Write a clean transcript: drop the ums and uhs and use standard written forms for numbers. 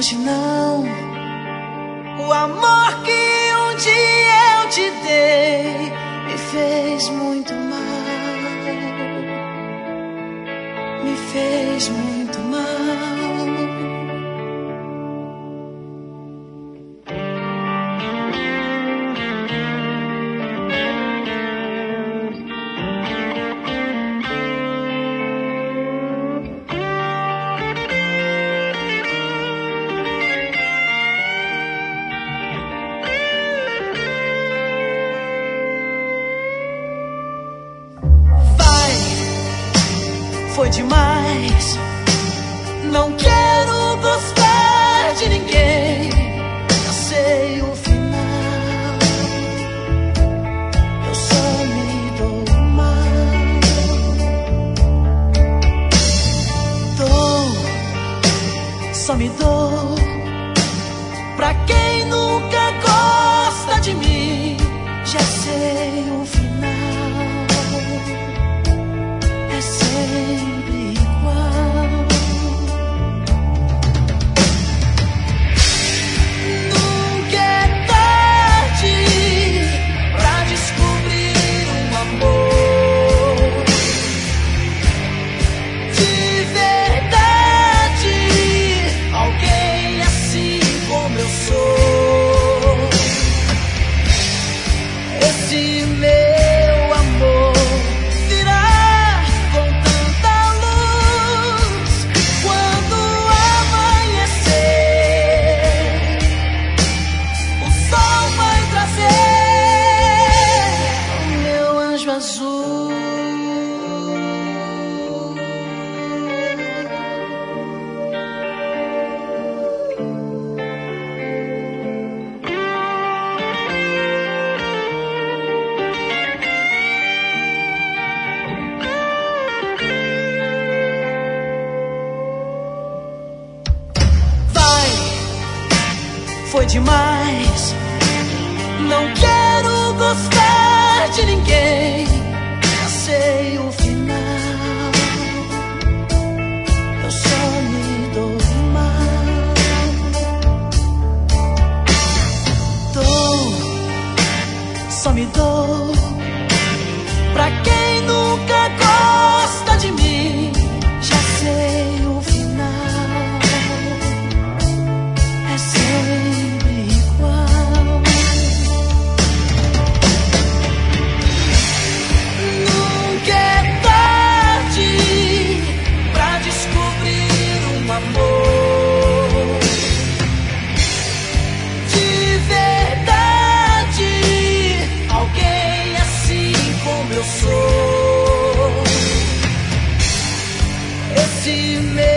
hoje não. O amor que um dia eu te dei me fez muito mal, me fez muito mal. Foi demais, não quero gostar de ninguém. Eu sei o final, eu só me dou mal. Só me dou pra quem nunca gosta de mim. Já sei o final, é sempre igual. Nunca é tarde pra descobrir um amor de verdade, alguém assim como eu sou. Esse meu amor virá com tanta luz quando amanhecer. O sol vai trazer o meu anjo azul. Foi demais, não quero gostar de ninguém. Já sei o final, eu só me dou mal. Só me dou pra quem nunca gosta de mim. Já sei o final, é sempre igual. Nunca é tarde pra descobrir um amor de verdade, alguém assim como eu sou. Esse meu